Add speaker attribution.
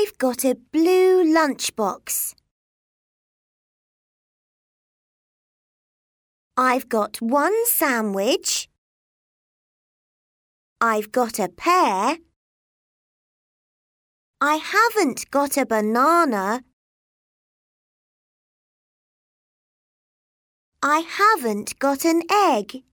Speaker 1: I've got a blue lunchbox. I've got one sandwich. I've got a pear. I haven't got a banana. I haven't got an egg.